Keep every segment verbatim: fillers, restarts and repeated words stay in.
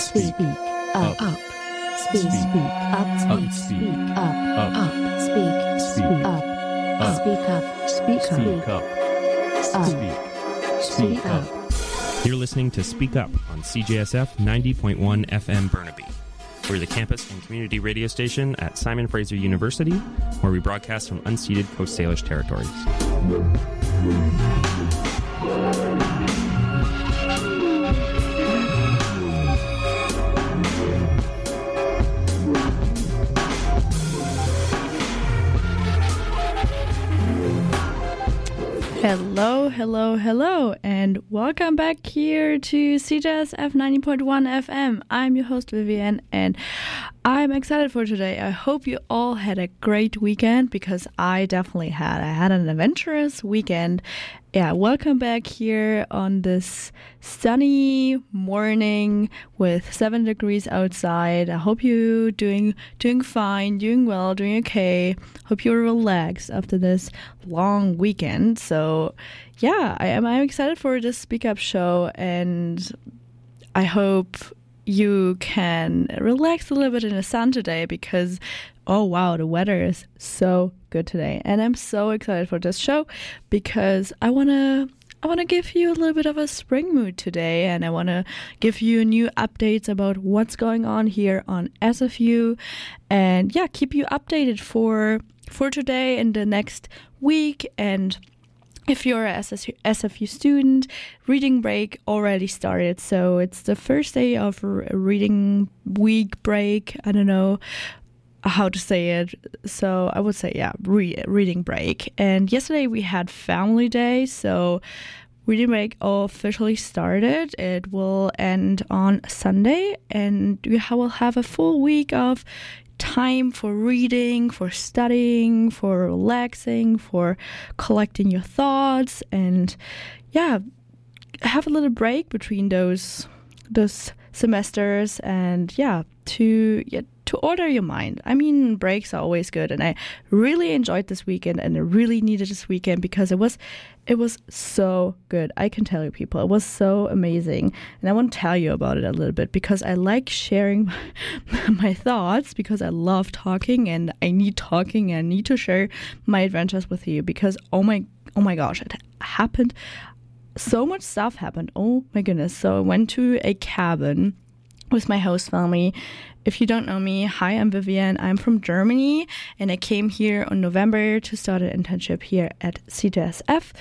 Speak up. Up. Speak. Speak up. Speak up. Up. Speak. Speak up. Speak up. Speak up. Speak. Speak up. You're listening to Speak Up on C J S F ninety point one F M Burnaby. We're the campus and community radio station at Simon Fraser University, where we broadcast from unceded Coast Salish territories. Hello, hello, hello, and welcome back here to C J S F ninety point one F M. I'm your host, Vivian, and I'm excited for today. I hope you all had a great weekend, because I definitely had. I had an adventurous weekend. Yeah, welcome back here on this sunny morning with seven degrees outside. I hope you're doing doing fine, doing well, doing okay. Hope you're relaxed after this long weekend. So, yeah, I am I'm excited for this Speak Up show, and I hope you can relax a little bit in the sun today, because oh wow, the weather is so good today, and I'm so excited for this show because I want to I want to give you a little bit of a spring mood today, and I want to give you new updates about what's going on here on S F U, and yeah, keep you updated for for today and the next week. And if you're a S F U student, reading break already started. So it's the first day of a reading week break. I don't know how to say it. So I would say, yeah, re- reading break. And yesterday we had family day. So reading break officially started. It will end on Sunday. And we will have a full week of time for reading, for studying, for relaxing, for collecting your thoughts, and yeah, have a little break between those those semesters, and yeah, to yeah, to order your mind. I mean, breaks are always good, and I really enjoyed this weekend, and I really needed this weekend because it was it was so good. I can tell you, people, it was so amazing, and I want to tell you about it a little bit because I like sharing my thoughts, because I love talking, and I need talking, and I need to share my adventures with you because oh my oh my gosh, it happened. So much stuff happened. Oh my goodness. So I went to a cabin with my host family. If you don't know me, hi, I'm Vivian. I'm from Germany, and I came here in November to start an internship here at C J S F.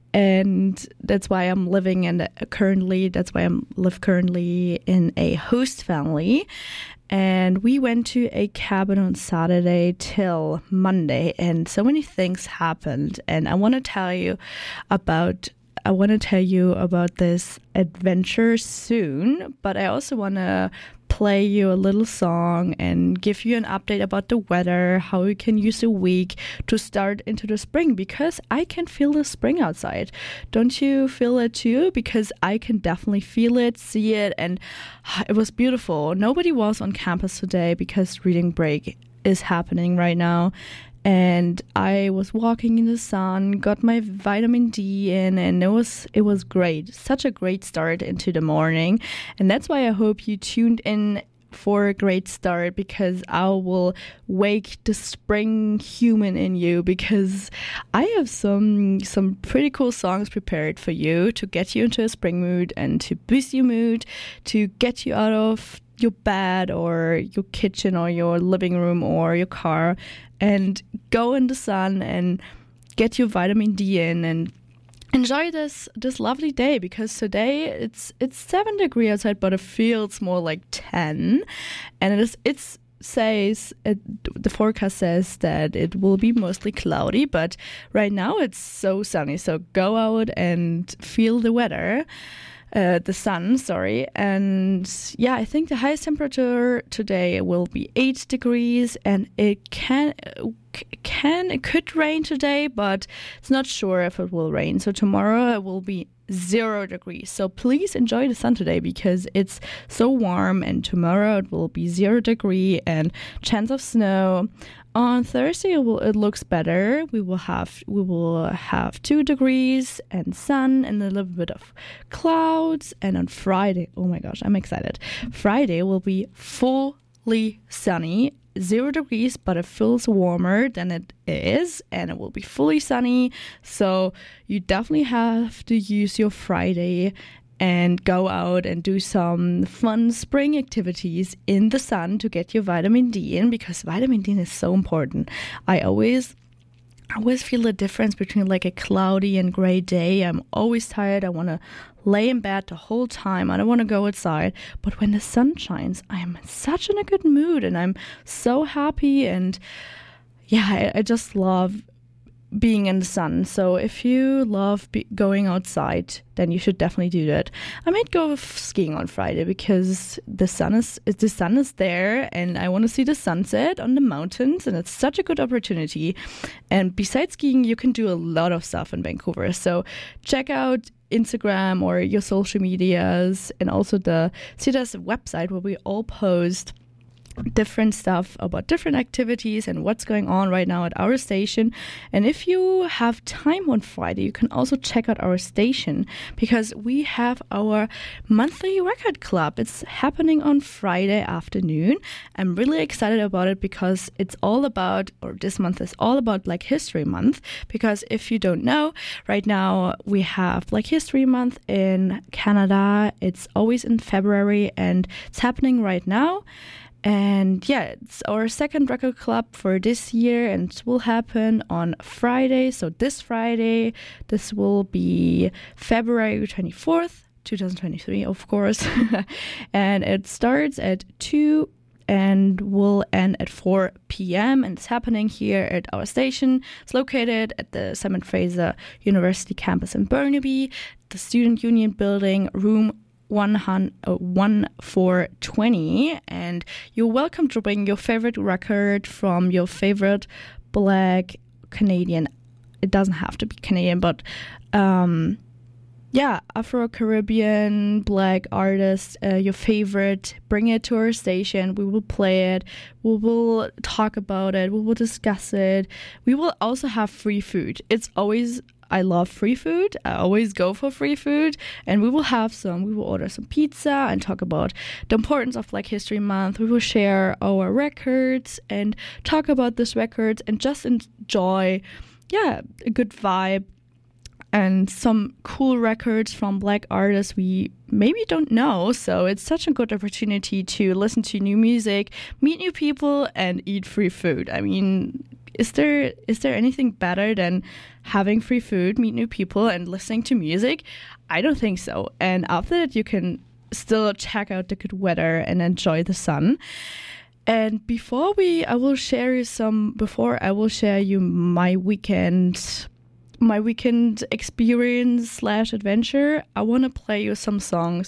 And that's why I'm living in currently, that's why I'm live currently in a host family. And we went to a cabin on Saturday till Monday, and so many things happened. And I want to tell you about I want to tell you about this adventure soon, but I also want to play you a little song and give you an update about the weather, how you can use a week to start into the spring, because I can feel the spring outside. Don't you feel it too? Because I can definitely feel it, see it, and it was beautiful. Nobody was on campus today because reading break is happening right now. And I was walking in the sun, got my vitamin D in, and it was it was great. Such a great start into the morning. And that's why I hope you tuned in for a great start, because I will wake the spring human in you, because I have some some pretty cool songs prepared for you to get you into a spring mood and to boost your mood, to get you out of your bed or your kitchen or your living room or your car and go in the sun and get your vitamin D in and enjoy this this lovely day, because today it's it's seven degrees outside, but it feels more like ten, and it is it's says it, the forecast says that it will be mostly cloudy, but right now it's so sunny. So go out and feel the weather. Uh, the sun, sorry. And yeah, I think the highest temperature today will be eight degrees, and it can c- can it could rain today, but it's not sure if it will rain. So tomorrow it will be zero degrees. So please enjoy the sun today because it's so warm, and tomorrow it will be zero degree and chance of snow. On Thursday it, will, it looks better. We will have we will have two degrees and sun and a little bit of clouds. And on Friday, oh my gosh, I'm excited. Friday will be fully sunny. Zero degrees, but it feels warmer than it is, and it will be fully sunny. So you definitely have to use your Friday and go out and do some fun spring activities in the sun to get your vitamin D in, because vitamin D is so important. I always I always feel the difference between like a cloudy and gray day. I'm always tired. I want to lay in bed the whole time. I don't want to go outside. But when the sun shines, I'm such in a good mood and I'm so happy. And yeah, I, I just love being in the sun. So if you love be- going outside, then you should definitely do that. I might go skiing on Friday because the sun is the sun is there, and I want to see the sunset on the mountains, and it's such a good opportunity. And besides skiing, you can do a lot of stuff in Vancouver. So check out Instagram or your social medias, and also the C J S website where we all post different stuff about different activities and what's going on right now at our station. And if you have time on Friday, you can also check out our station because we have our monthly record club. It's happening on Friday afternoon. I'm really excited about it because it's all about, or this month is all about Black History Month, because if you don't know, right now we have Black History Month in Canada. It's always in February and it's happening right now. And yeah, it's our second record club for this year, and it will happen on Friday. So this Friday, this will be February twenty-fourth, twenty twenty-three, of course. And it starts at two and will end at four p.m. And it's happening here at our station. It's located at the Simon Fraser University campus in Burnaby, the Student Union Building, room one four twenty, and you're welcome to bring your favorite record from your favorite Black Canadian. It doesn't have to be Canadian, but um, yeah, Afro-Caribbean Black artist, uh, your favorite. Bring it to our station. We will play it. We will talk about it. We will discuss it. We will also have free food. It's always I love free food. I always go for free food, and we will have some. We will order some pizza and talk about the importance of Black History Month. We will share our records and talk about these records and just enjoy, yeah, a good vibe and some cool records from Black artists we maybe don't know. So it's such a good opportunity to listen to new music, meet new people, and eat free food. I mean, Is there is there anything better than having free food, meet new people, and listening to music? I don't think so. And after that, you can still check out the good weather and enjoy the sun. And before we, I will share you some. Before I will share you my weekend, my weekend experience slash adventure. I want to play you some songs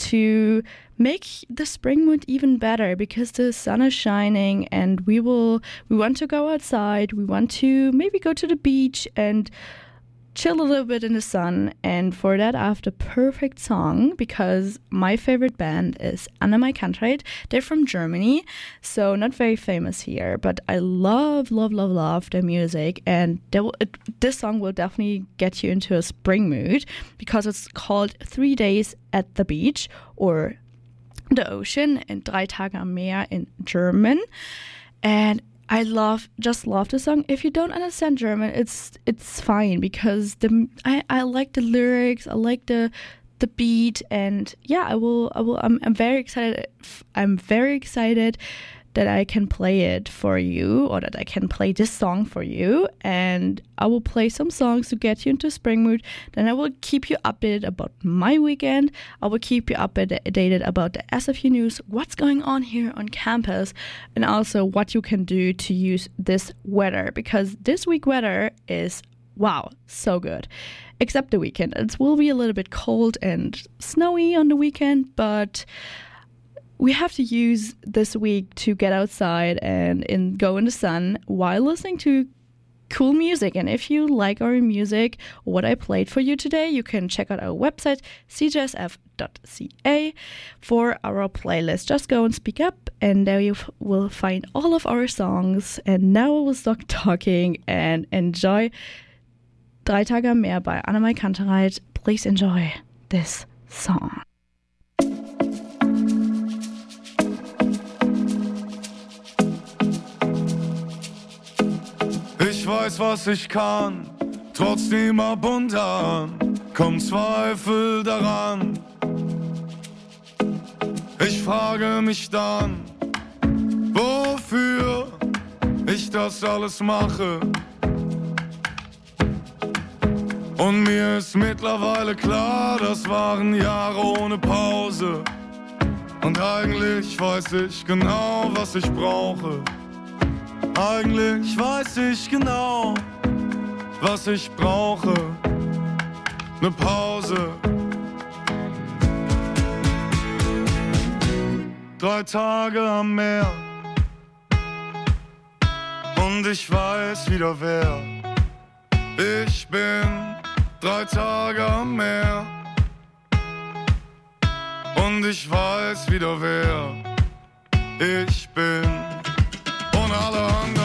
to make the spring mood even better, because the sun is shining and we will we want to go outside. We want to maybe go to the beach and chill a little bit in the sun. And for that, I have the perfect song, because my favorite band is Anna Mai Kantreit. They're from Germany, so not very famous here, but I love, love, love, love their music. And they will, it, this song will definitely get you into a spring mood, because it's called Three Days at the Beach, or the ocean, and Drei Tage am Meer in German. And I love, just love the song. If you don't understand German, it's it's fine, because the I, I like the lyrics, I like the the beat, and yeah, I will I will I'm, I'm very excited. I'm very excited that I can play it for you, or that I can play this song for you. And I will play some songs to get you into spring mood. Then I will keep you updated about my weekend. I will keep you updated about the S F U news, what's going on here on campus, and also what you can do to use this weather, because this week weather is, wow, so good. Except the weekend. It will be a little bit cold and snowy on the weekend, but we have to use this week to get outside and, and go in the sun while listening to cool music. And if you like our music, what I played for you today, you can check out our website, c j s f dot c a, for our playlist. Just go and speak up, and there you f- will find all of our songs. And now I will stop talking and enjoy Drei Tage am Meer by Annemai Kantereit. Please enjoy this song. Ich weiß, was ich kann, trotzdem ab und an kommen Zweifel daran. Ich frage mich dann, wofür ich das alles mache. Und mir ist mittlerweile klar, das waren Jahre ohne Pause. Und eigentlich weiß ich genau, was ich brauche. Eigentlich weiß ich genau, was ich brauche. Ne Pause. Drei Tage am Meer. Und ich weiß wieder wer. Ich bin drei Tage am Meer. Und ich weiß wieder wer. Ich bin und alle anderen.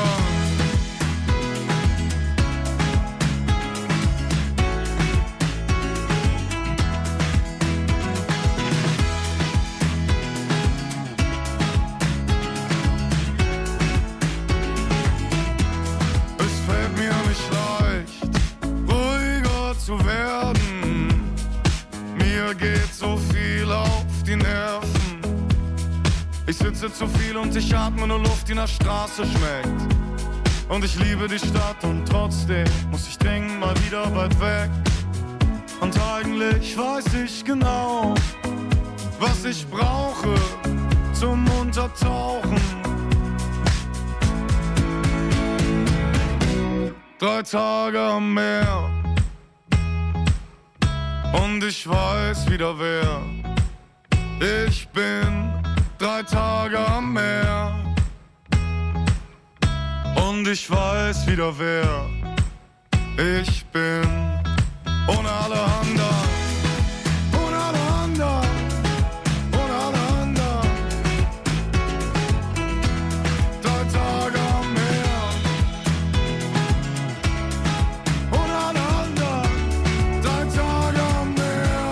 Es fällt mir nicht leicht, ruhiger zu werden. Mir geht so viel auf die Nerven. Ich sitze zu viel und ich atme nur Luft, die nach Straße schmeckt. Und ich liebe die Stadt und trotzdem muss ich dringend mal wieder weit weg. Und eigentlich weiß ich genau, was ich brauche zum Untertauchen. Drei Tage am Meer. Und ich weiß wieder wer. Ich bin drei Tage am Meer. Und ich weiß wieder wer ich bin. Ohne alle anderen. Ohne alle anderen. Ohne alle anderen. Drei Tage am Meer. Ohne alle anderen. Drei Tage am Meer.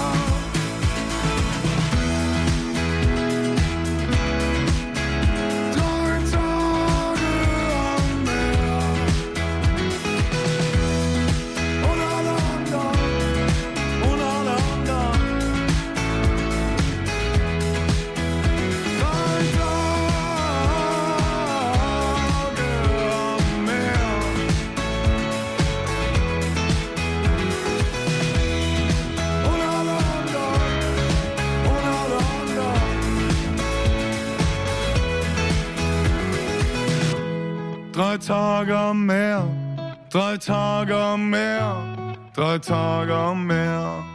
Drei Tage am Meer, drei Tage am Meer, drei Tage am Meer.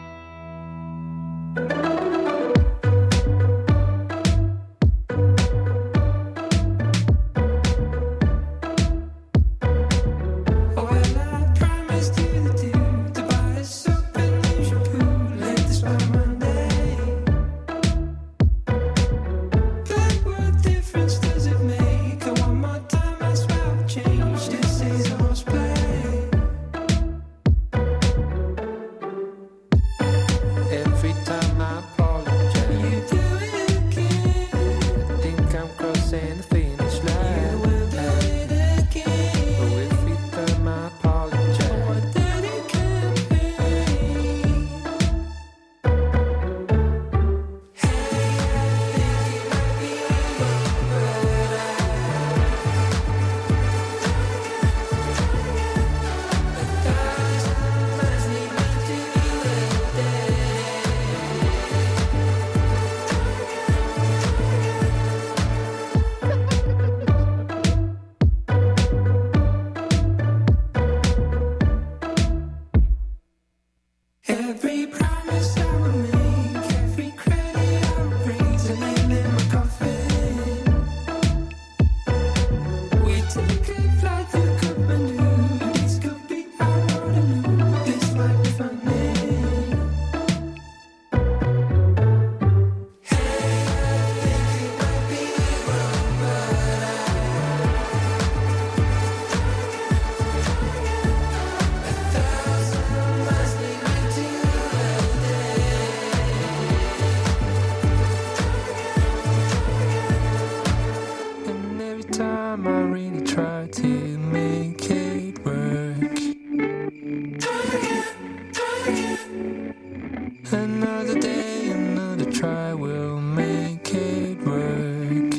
try, we'll make it work.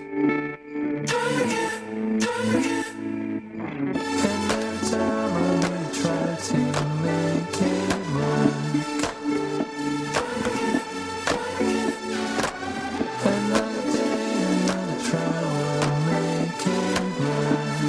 And every time I really try to make it work. Another day, another try, we'll make it work.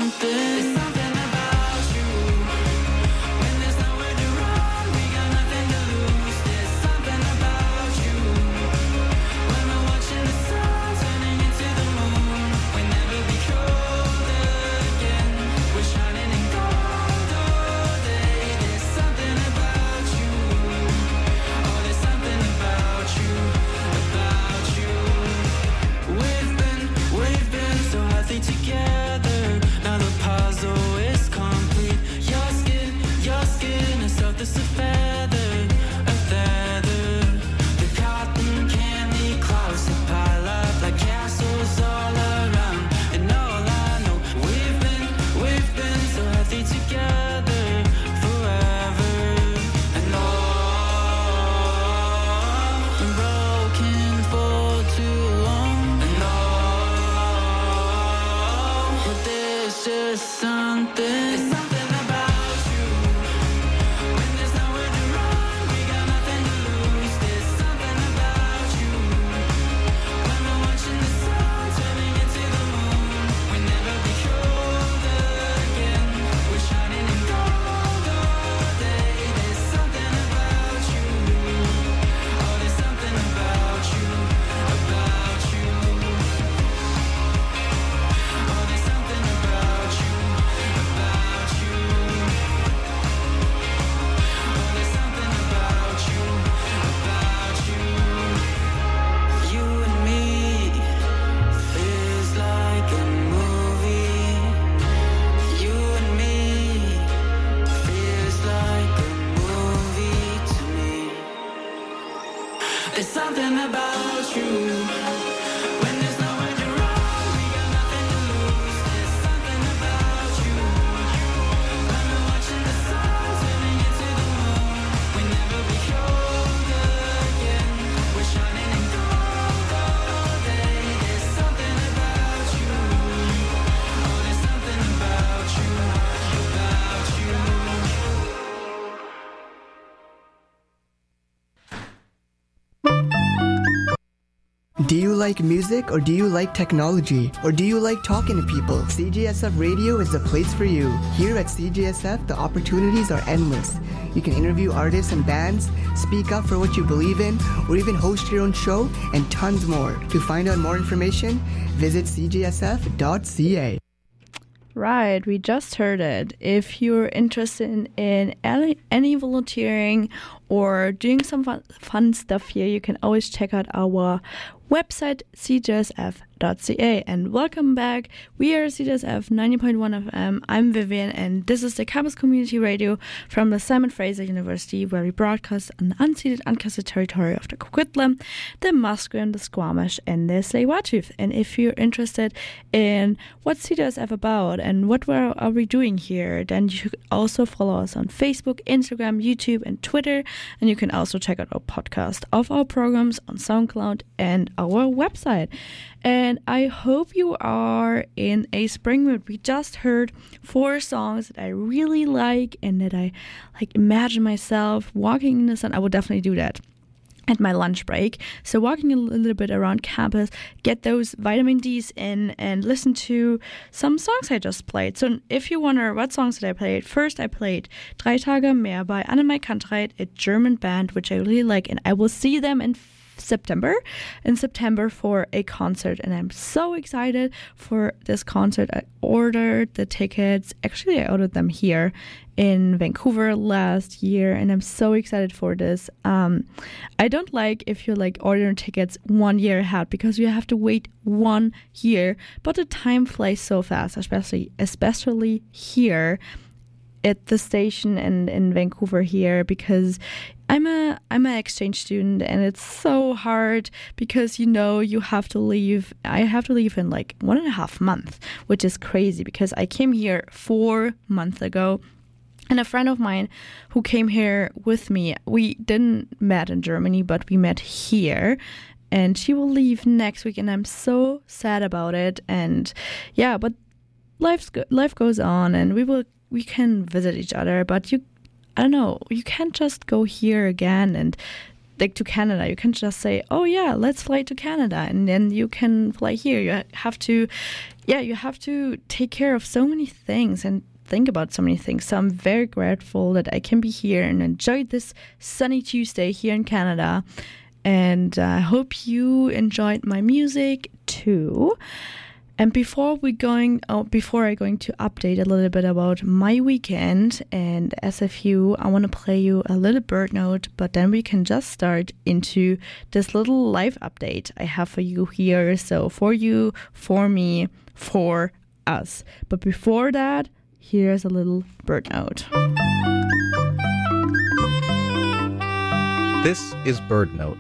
Something about you. When there's nowhere to run, we got nothing to There's something about you. When there's nowhere to run, we got nothing to lose. There's something about you. When we're watching the sun turning into the moon, we never be cold again. We're shining in gold all day. There's something about you. Oh, there's something about you, about you. Do you like music, or do you like technology, or do you like talking to people? C J S F Radio is the place for you. Here at C J S F, the opportunities are endless. You can interview artists and bands, speak up for what you believe in, or even host your own show, and tons more. To find out more information, visit c j s f dot c a. Right, we just heard it. If you're interested in, in any, any volunteering or doing some fun, fun stuff here, you can always check out our website, c j s f dot c a. And welcome back. We are C J S F ninety point one F M. I'm Vivian, and this is the Campus Community Radio from the Simon Fraser University, where we broadcast on the unceded, unceded territory of the Coquitlam, the Musqueam, the Squamish, and the Tsleil-Waututh. And if you're interested in what's C J S F about and what we're, are we doing here, then you could also follow us on Facebook, Instagram, YouTube, and Twitter. And you can also check out our podcast of our programs on SoundCloud and our website. And I hope you are in a spring mood. We just heard four songs that I really like and that I like imagine myself walking in the sun. I will definitely do that at my lunch break. So walking a little bit around campus, get those vitamin D's in, and listen to some songs I just played. So if you wonder what songs did I play, first I played Drei Tage mehr by Annemarie Kantreit, a German band, which I really like, and I will see them in September in September for a concert, and I'm so excited for this concert. I ordered the tickets. Actually, I ordered them here in Vancouver last year, and I'm so excited for this. Um, I don't like if you're like ordering tickets one year ahead, because you have to wait one year, but the time flies so fast, especially especially here at the station in, in Vancouver here, because I'm a I'm an exchange student, and it's so hard because, you know, you have to leave. I have to leave in like one and a half months, which is crazy because I came here four months ago. And a friend of mine who came here with me, we didn't met in Germany, but we met here. And she will leave next week, and I'm so sad about it. And yeah, but life's go- life goes on, and we will we can visit each other. But you, I don't know, you can't just go here again and like to Canada. You can't just say, oh yeah, let's fly to Canada, and then you can fly here. You have to, yeah, you have to take care of so many things and think about so many things. So I'm very grateful that I can be here and enjoy this sunny Tuesday here in Canada. And I uh, hope you enjoyed my music too. And before we going, oh, before I going to update a little bit about my weekend and S F U, I want to play you a little bird note, but then we can just start into this little live update I have for you here. So for you, for me, for us. But before that, here's a little bird note. This is Bird Note.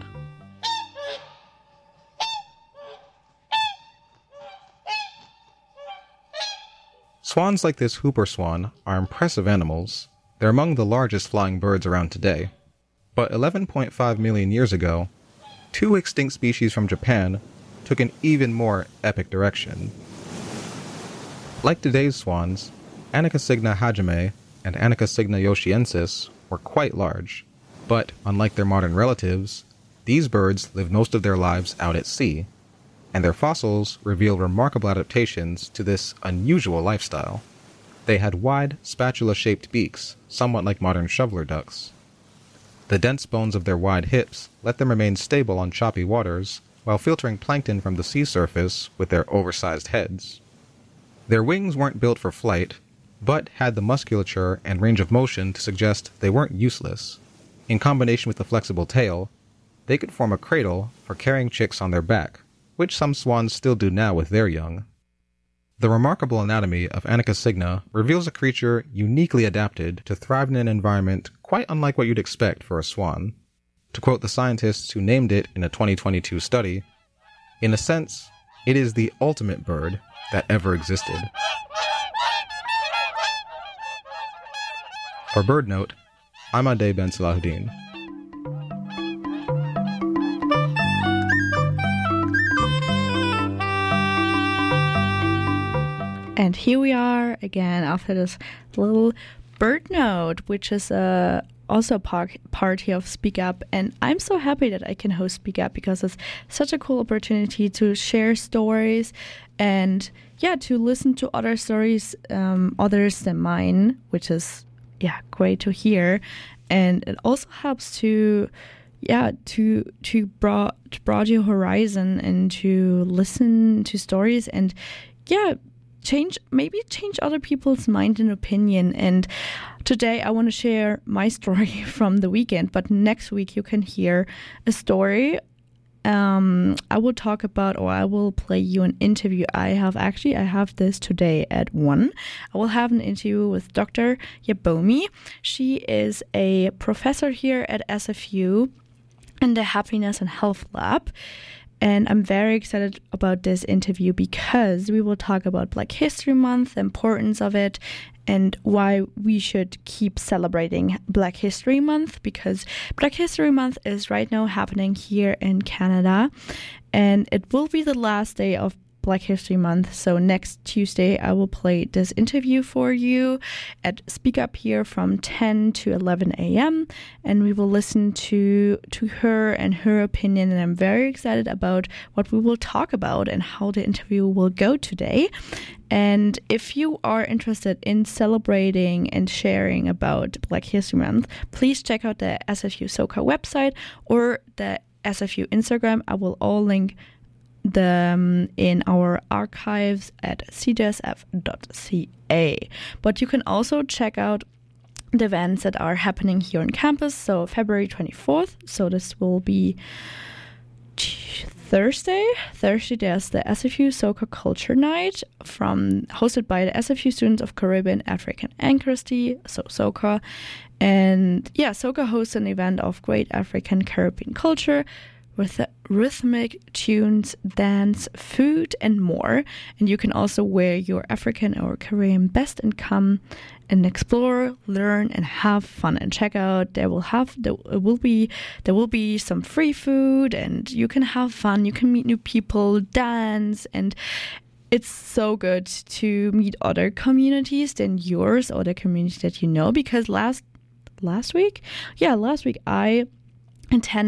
Swans like this Hooper swan are impressive animals. They're among the largest flying birds around today. But eleven point five million years ago, two extinct species from Japan took an even more epic direction. Like today's swans, Anacasigna hajime and Anacasigna yoshiensis were quite large. But, unlike their modern relatives, these birds live most of their lives out at sea, and their fossils reveal remarkable adaptations to this unusual lifestyle. They had wide, spatula-shaped beaks, somewhat like modern shoveler ducks. The dense bones of their wide hips let them remain stable on choppy waters, while filtering plankton from the sea surface with their oversized heads. Their wings weren't built for flight, but had the musculature and range of motion to suggest they weren't useless. In combination with the flexible tail, they could form a cradle for carrying chicks on their back, which some swans still do now with their young. The remarkable anatomy of Anacasigna reveals a creature uniquely adapted to thrive in an environment quite unlike what you'd expect for a swan. To quote the scientists who named it in a twenty twenty-two study, in a sense, it is the ultimate bird that ever existed. For Bird Note, I'm Ade Ben Salahuddin. And here we are again after this little bird note, which is uh, also a par- part here of Speak Up. And I'm so happy that I can host Speak Up because it's such a cool opportunity to share stories and, yeah, to listen to other stories, um, others than mine, which is, yeah, great to hear. And it also helps to, yeah, to to broad, to broaden your horizon and to listen to stories and, yeah, change maybe change other people's mind and opinion. And today I want to share my story from the weekend, but next week you can hear a story. Um, I will talk about, or I will play you an interview. I have actually, I have this today at one. I will have an interview with Doctor Yabomi. She is a professor here at S F U in the Happiness and Health Lab. And I'm very excited about this interview because we will talk about Black History Month, the importance of it, and why we should keep celebrating Black History Month, because Black History Month is right now happening here in Canada, and it will be the last day of Black History Month. So next Tuesday, I will play this interview for you at Speak Up here from ten to eleven a.m. and we will listen to to her and her opinion. And I'm very excited about what we will talk about and how the interview will go today. And if you are interested in celebrating and sharing about Black History Month, please check out the S F U SoCal website or the S F U Instagram. I will all link them in our archives at c j s f dot c a. But you can also check out the events that are happening here on campus. So February twenty-fourth, so this will be Thursday. Thursday there's the S F U SoCal Culture Night from hosted by the S F U Students of Caribbean, African Anchorage, so SoCal. And yeah, SoCal hosts an event of great African Caribbean culture with rhythmic tunes, dance, food, and more. And you can also wear your African or Caribbean best and come and explore, learn, and have fun. And check out, there will have there will be there will be some free food, and you can have fun. You can meet new people, dance, and it's so good to meet other communities than yours or the communities that you know. Because last last week, yeah, last week I attended